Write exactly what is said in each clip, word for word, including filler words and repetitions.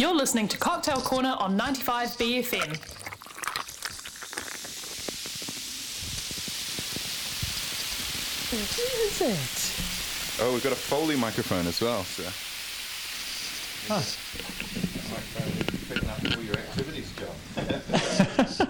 You're listening to Cocktail Corner on ninety-five B F M. What is it? Oh, we've got a Foley microphone as well, so. Huh. Picking up all your activities, John.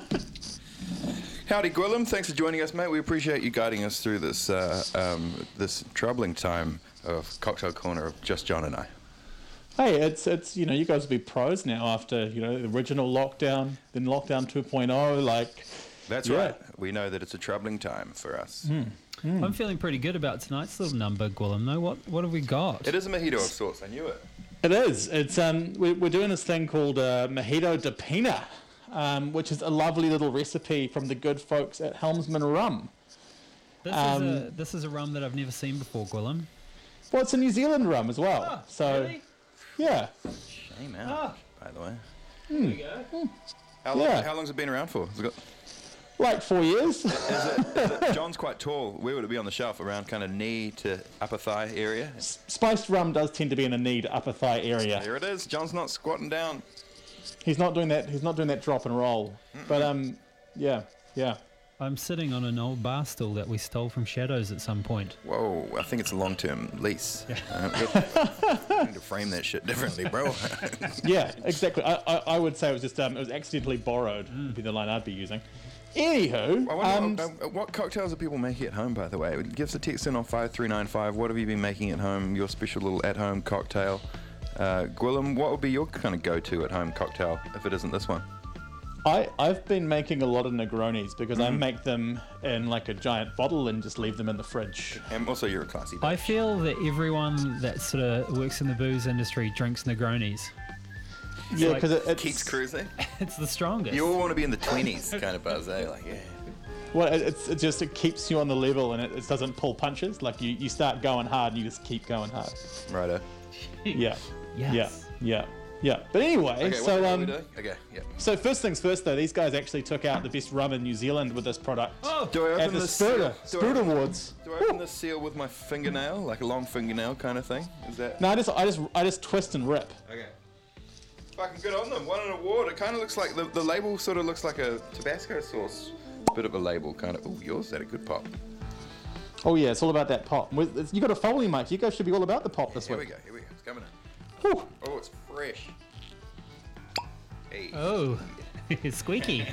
Howdy, Gwilym. Thanks for joining us, mate. We appreciate you guiding us through this uh, um, this troubling time of Cocktail Corner of just John and I. Hey, it's it's you know you guys will be pros now after you know the original lockdown, then lockdown two point oh. Like, that's yeah. right. We know that it's a troubling time for us. Mm. Mm. I'm feeling pretty good about tonight's little number, Gwilym. No, what what have we got? It is a mojito of sorts. I knew it. It is. It's um we, we're doing this thing called uh, Mojito de Pina, um, which is a lovely little recipe from the good folks at Helmsman Rum. This um, is a this is a rum that I've never seen before, Gwilym. Well, it's a New Zealand rum as well. Oh, so really? yeah. Shame out, Oh. by the way. There we go. How long? Yeah. How long's it been around for? Has it got, Like four years. is it, is it, John's quite tall. Where would it be on the shelf? Around kind of knee to upper thigh area? Spiced rum does tend to be in the knee to upper thigh area. There it is. John's not squatting down. He's not doing that. He's not doing that drop and roll. Mm-mm. But um, yeah, yeah. I'm sitting on an old bar stool that we stole from Shadows at some point. Whoa, I think it's a long-term lease. Yeah. Uh, we need to frame that shit differently, bro. Yeah, exactly. I, I I would say it was just um, it was accidentally borrowed. Mm. Would be the line I'd be using. Anywho, I wonder, um, uh, what cocktails are people making at home, by the way? Give us a text in on five three nine five. What have you been making at home? Your special little at-home cocktail. Uh, Gwilym, what would be your kind of go-to at-home cocktail if it isn't this one? I I've been making a lot of Negronis because Mm. I make them in like a giant bottle and just leave them in the fridge. And also, you're a classy bitch. I feel that everyone that sort of works in the booze industry drinks Negronis. Yeah, like- because it it's, Keeps cruising. It's the strongest. You all want to be in the twenties kind of buzz, eh? Like, yeah. well, it, it's it just it keeps you on the level and it, it doesn't pull punches. Like you, you start going hard and you just keep going hard. Righto. Yeah, Yes. yeah, yeah, yeah. But anyway, Okay, so what are um. we doing? Okay, yeah. So first things first, though, these guys actually took out the best rum in New Zealand with this product Oh, Do I open at the this Spirit, seal? Do I Spirit open- Awards. Do I open this seal with my fingernail, like a long fingernail kind of thing? Is that? No, I just, I just, I just twist and rip. Okay. Fucking good on them. Won an award. It kind of looks like the, the label sort of looks like a Tabasco sauce. Bit of a label, kind of. Oh, yours had a good pop. Oh yeah, it's all about that pop. With- it's- You got a Foley mic. You guys should be all about the pop this Here we week. go. Here we go. It's coming in. Whew. Oh, it's fresh. Hey. Oh, it's squeaky.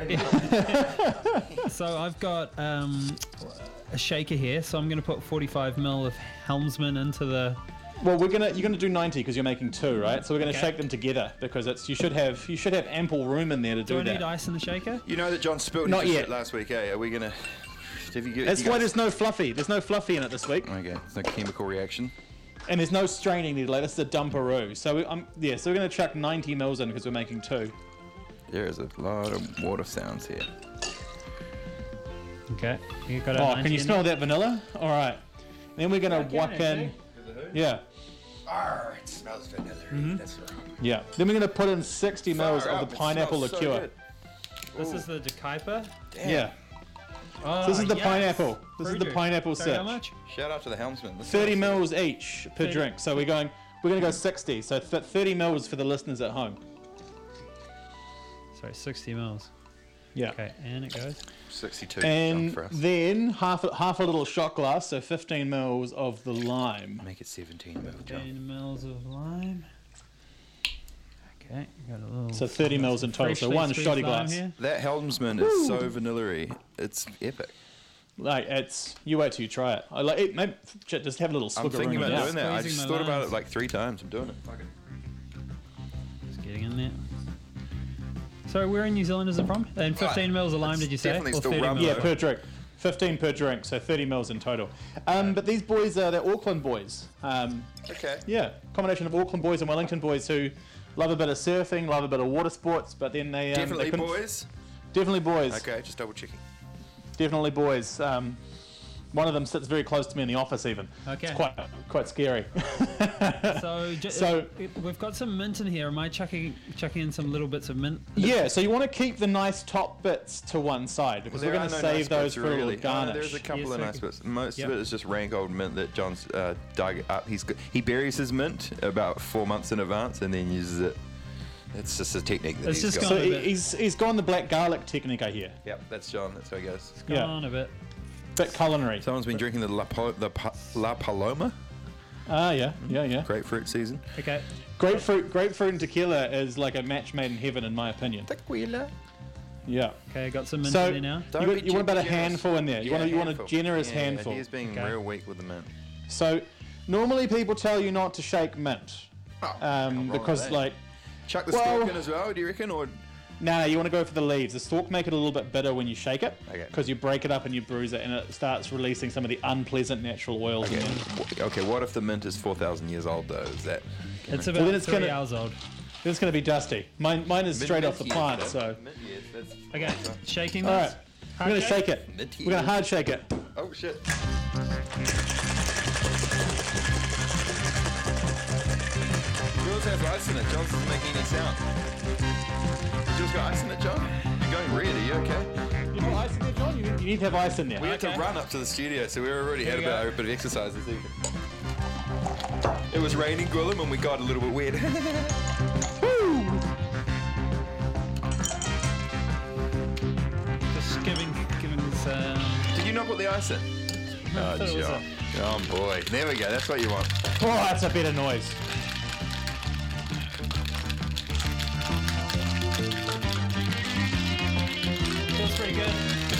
So I've got um, a shaker here, so I'm going to put forty-five mil of Helmsman into the... Well, we're gonna, you're gonna do ninety because you're making two, right? So we're gonna Okay. shake them together because it's, you should have, you should have ample room in there to do, Do I that. need ice in the shaker? You know that John spilled Not his yet. shit last week, eh? Are we gonna? Have you, That's you why guys- there's no fluffy. There's no fluffy in it this week, Okay, it's no chemical reaction. and there's no straining needed. Like this is a dumperoo. So we, um, yeah, so we're gonna chuck ninety mils in because we're making two. There is a lot of water sounds here. Okay. You got a Oh, ninety can you in smell there? that vanilla? All right. Then we're gonna Yeah, I whack can, in. actually. Yeah. Arr, it smells vanilla. Mm-hmm. That's right. Yeah. Then we're going to put in sixty mils Far of up, the it pineapple smells so liqueur. good. This Ooh, is the De Kuyper. damn. Yeah. Oh, This is the yes. pineapple. This is the Fruit. pineapple Sorry, how sitch. much? Shout out to the helmsman. This thirty smells mils each per thirty. drink. So we're going we're going to go sixty. So th- thirty mils for the listeners at home. Sorry, sixty mils. Yeah. Okay, and it goes. sixty-two And for us. then half a, half a little shot glass, so fifteen mils of the lime. Make it seventeen, mil, John. fifteen mils of lime. Okay, got a little. So thirty mils in total. So freshly one squeezed shotty lime glass. here. That helmsman is so vanilla-y. It's epic. Like it's you wait till you try it. I like it. Maybe j- just have a little I'm swig thinking of about room. doing that. I Squeezing just my thought about limes. it like three times. I'm doing it. Fuck it. Just getting in there. So where in New Zealand is it from? And fifteen mils of lime, It's did you say? definitely Or still thirty rum, mils? Yeah, though. per drink. fifteen per drink, so thirty mils in total. Um, but these boys are they're Auckland boys. Um, Okay. yeah, combination of Auckland boys and Wellington boys who love a bit of surfing, love a bit of water sports, but then they um, Definitely they couldn't- boys. Definitely boys. Okay, just double checking. Definitely boys. Um, one of them sits very close to me in the office, even. Okay. It's quite quite scary. So, ju- So- it- it- we've got some mint in here. Am I chucking chucking in some little bits of mint? Yeah, so you want to keep the nice top bits to one side because There we're going are to no save nice those bits, for a really. little garnish. Oh, there's a couple Yes, of I nice can- bits. Most Yep. of it is just rank old mint that John's uh, dug up. He's got, he buries his mint about four months in advance and then uses it It's just a technique that It's he's just got. So gone a he- bit- he's he's gone the black garlic technique, I hear. Yep, that's John. That's how he goes. Go Yeah. on a bit. Bit culinary. Someone's been drinking the La, Pal- the pa- La Paloma Ah, yeah, yeah, yeah. grapefruit season. Okay. Grapefruit, grapefruit and tequila is like a match made in heaven, in my opinion. Tequila. Yeah. Okay, I got some mint So in there now. you, Don't got, be you want about a generous. handful in there. You Yeah, want a, you want a handful. generous Yeah, handful. He's being Okay. real weak with the mint. So normally people tell you not to shake mint Oh, um, because like Chuck the well- stalk in as well, do you reckon? Or nah, you want to go for the leaves. The stalk make it a little bit bitter when you shake it Okay. because you break it up and you bruise it and it starts releasing some of the unpleasant natural oils. okay. In there. W- okay, what if the mint is four thousand years old though? Is that It's Well, about then it's three gonna- hours old. It's going to be dusty. Mine, mine is straight off the Mint plant. years, So though. Mint years, that's- Okay, shaking all this. right, we're going to shake? shake it. Mint We're going to years. hard shake it. Oh shit. Yours has ice in it. John's doesn't make any sound. Yours got ice in it, John? You're going red. Are you okay? You have ice in there, John? You need, you need to have ice in there. We had Okay. to run up to the studio, so we already had a we bit, go. a bit of exercise this evening. It was raining, Gwillem, and we got a little bit wet. Just giving, giving this. Um, Did you not put the ice in? Oh, thought it was John. Oh boy. There we go. That's what you want. Oh, that's a better noise. feels pretty good.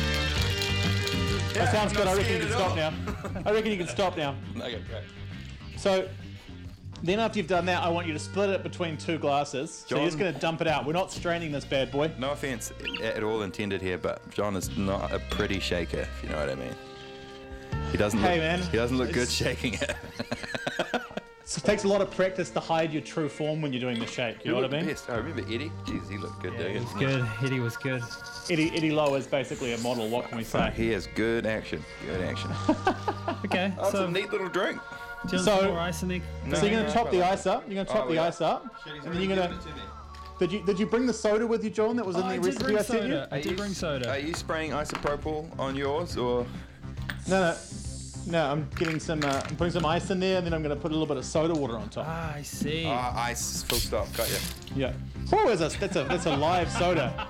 That sounds I'm good. not I reckon you scared can at stop all. now. I reckon you can stop now. Okay, great. So then after you've done that, I want you to split it between two glasses. So you're just John- going to dump it out. We're not straining this bad boy. No offense at all intended here, but John is not a pretty shaker, if you know what I mean. He doesn't Hey, look, man. He doesn't look good It's- shaking it. It takes a lot of practice to hide your true form when you're doing the shake. You know what I mean? Best. I remember Eddie. Jeez, he looked good doing it. It's good. Eddie was good. Eddie, Eddie Lowe is basically a model. What can we say? He has good action. Good action. Okay, That's so a neat little drink. do you want So- some more ice in there? So you're going No, to top the no. ice up. You're going to top Oh, the yeah. ice up, and then you're going to. Did you did you bring the soda with you, John? That was in Oh, the I did recipe bring I sent you. soda. I did bring Are soda. you spraying isopropyl on yours, or No, no, no. I'm getting some. Uh, I'm putting some ice in there, and then I'm going to put a little bit of soda water on top. Ah, I see. uh, ice? Full stop. Got you. Yeah. Oh, is a, that's a that's a live soda.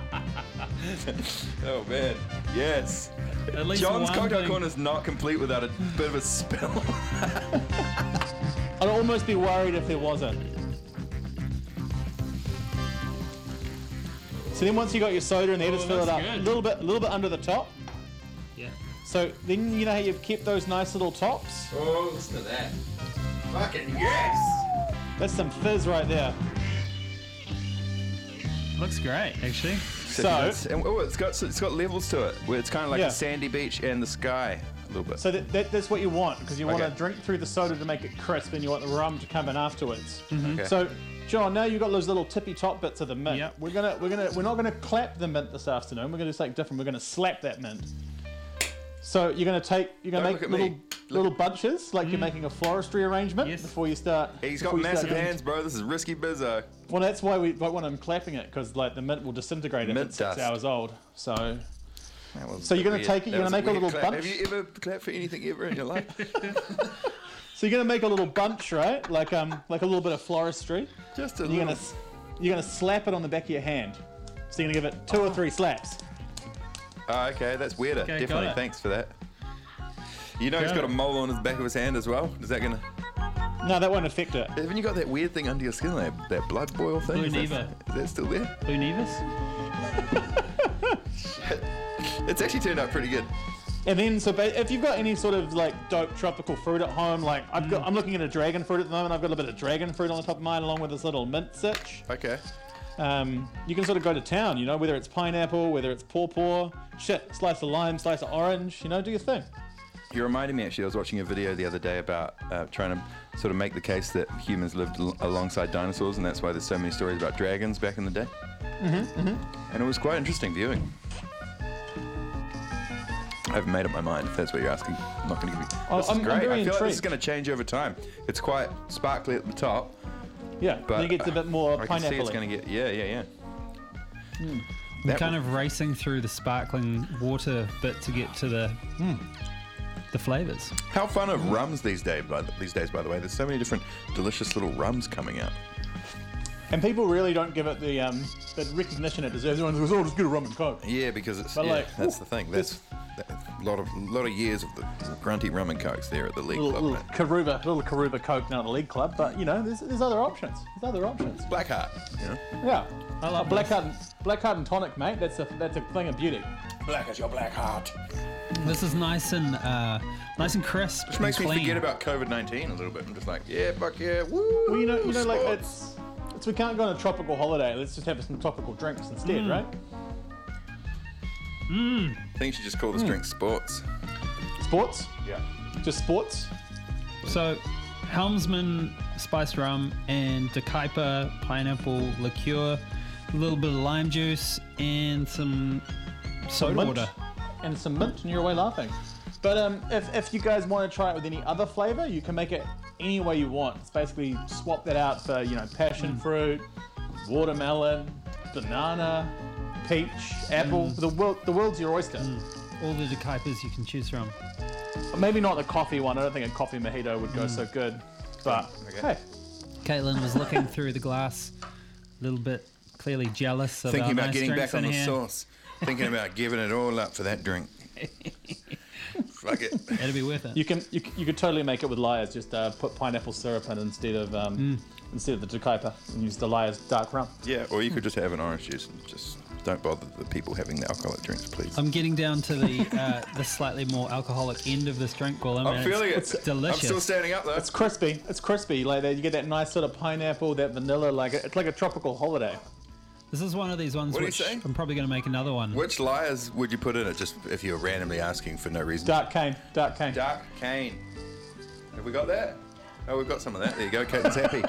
Oh man. Yes. At least John's one cocktail thing- corner is not complete without a bit of a spill. I'd almost be worried if there wasn't. So then once you got your soda in there, just Oh, fill it that's up good. a little bit, a little bit under the top. Yeah. So then you know how you've kept those nice little tops. Oh, listen to that. Fucking yes. That's some fizz right there. Looks great, actually. So- it's, and, oh, it's got it's got levels to it. Where it's kind of like Yeah. a sandy beach and the sky a little bit. So that, that, that's what you want because you want Okay. to drink through the soda to make it crisp, and you want the rum to come in afterwards. Okay. So, John, now you've got those little tippy top bits of the mint. Yep. We're gonna we're gonna we're not gonna clap the mint this afternoon. We're gonna do something different. We're gonna slap that mint. So you're gonna take you're gonna Don't make look at little me. little bunches like you're making a floristry arrangement Yes. before you start. He's got before you start massive doing- hands, bro. This is risky bizzo. Well, that's why we don't want them clapping it because like the mint will disintegrate if Mint it's six dust. hours old. So That was So you're gonna weird. take it, That you're was gonna make a weird little clap. bunch? Have you ever clapped for anything ever in your life? so you're gonna make a little bunch, right? Like um like a little bit of floristry. Just a You're little. gonna s- you're gonna slap it on the back of your hand. So you're gonna give it two or three slaps. Oh, okay, that's weirder. Okay, got Definitely. it. Thanks for that. You know he's Got got a it. mole on his back of his hand as well. Is that gonna? No, that won't affect it. Haven't you got that weird thing under your skin, that, that blood boil thing? Blue is, that, Neva. is that still there? Blue Nevis? It's actually turned out pretty good. And then, so ba- if you've got any sort of like dope tropical fruit at home, like I've Mm. got, I'm looking at a dragon fruit at the moment. I've got a bit of dragon fruit on the top of mine, along with this little mint sitch. Okay. Um, you can sort of go to town, you know, whether it's pineapple, whether it's pawpaw, shit, slice of lime, slice of orange, you know, do your thing. You reminded me actually, I was watching a video the other day about uh, trying to sort of make the case that humans lived al- alongside dinosaurs, and that's why there's so many stories about dragons back in the day. Mm-hmm, mm-hmm. And it was quite interesting viewing. I haven't made up my mind, if that's what you're asking. I'm not going to give you. Oh, This is I'm- I'm great. very I feel like this is intrigued. going to change over time. It's quite sparkly at the top, Yeah, but then it gets a bit more I can see pineapple. it's going to get. Yeah, yeah, yeah. We're That kind of racing through the sparkling water bit to get to the the flavors. How fun are rums these days? By the, these days, by the way, there's so many different delicious little rums coming out. And people really don't give it the um, the recognition it deserves. Everyone goes, "Oh, just get a rum and coke." Yeah, because it's But yeah, like, that's whew, the thing. That's, that's a lot of lot of years of the grunty rum and cokes there at the league Little, club. little mate. Karuba, little Karuba coke now at the league club, but you know, there's, there's other options. There's other options. Blackheart, you know. Yeah. I love a black heart, and, black heart and tonic, mate. That's a that's a thing of beauty. Black as your black heart. This is nice and uh, nice and crisp. Which makes and me clean. forget about COVID nineteen a little bit. I'm just like, yeah, fuck yeah, woo. Well, you know, you know, like sports. it's it's we can't go on a tropical holiday. Let's just have some tropical drinks instead, right? I think you should just call this Hmm. drink sports. Sports, Yeah. just sports. So, Helmsman spiced rum and Decaipa pineapple liqueur, a little bit of lime juice, and some soda mint. water. And some mint, and you're away laughing. But um, if, if you guys want to try it with any other flavor, you can make it any way you want. It's basically swap that out for, you know, passion fruit, watermelon, banana, peach, apple. The world, the world's your oyster. All the Decaipas you can choose from. Maybe not the coffee one. I don't think a coffee mojito would go so good. But Okay. hey, Caitlin was looking through the glass, a little bit clearly jealous of Thinking our about nice getting drinks back on in the here. sauce. Thinking about giving it all up for that drink. Fuck it. It'll be worth it. you can you, c- you could totally make it with Liars. Just uh, put pineapple syrup in instead of um, instead of the Decaipa, and use the Liars dark rum. Yeah, or you could just have an orange juice and just don't bother the people having the alcoholic drinks, please. I'm getting down to the uh, the slightly more alcoholic end of this drink, Gwilym. I'm and feeling it. it's, It's delicious. I'm still standing up though. It's crispy. It's crispy. Like that, you get that nice sort of pineapple, that vanilla. Like it's like a tropical holiday. This is one of these ones What do you which say? I'm probably going to make another one. Which liars would you put in it just if you were randomly asking for no reason? Dark cane. Dark cane. Dark cane. Have we got that? Oh, we've got some of that. There you go. Caitlin's happy.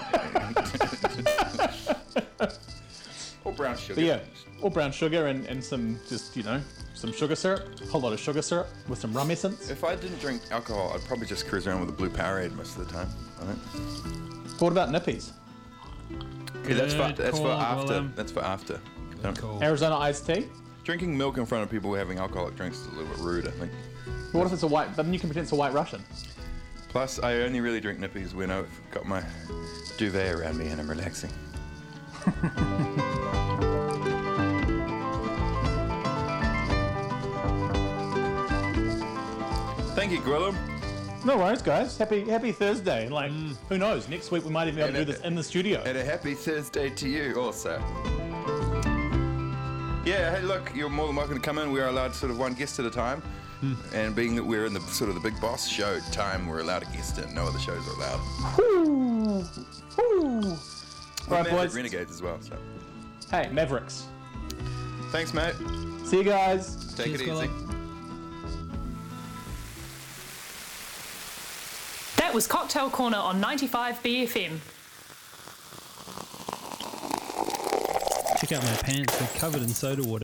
Or brown sugar. But yeah, or brown sugar and, and some just you know some sugar syrup. A whole lot of sugar syrup with some rum essence. If I didn't drink alcohol, I'd probably just cruise around with a blue Powerade most of the time. I think. What about nippies? Yeah, that's for Good that's for call, after. Gwilym. That's for after. Don't- Cool. Arizona iced tea. Drinking milk in front of people having alcoholic drinks is a little bit rude, I think. But what if it's a white? But then you can pretend it's a white Russian. Plus, I only really drink nippies when I've got my duvet around me and I'm relaxing. Thank you, Gwilym. No worries, guys. Happy Happy Thursday. Like who knows? Next week we might even be able to do And this it- in the studio. And a happy Thursday to you also. Yeah, hey, look, you're more than welcome to come in. We are allowed sort of one guest at a time. And being that we're in the sort of the big boss show time, we're allowed a guest in. No other shows are allowed. Woo! Woo! We're Right, Maverick boys. Renegades as well. So, Hey, Mavericks. thanks, mate. See you guys. Take Cheers, it easy. Gwilym. That was Cocktail Corner on ninety-five B F M. Check out my pants, they're covered in soda water.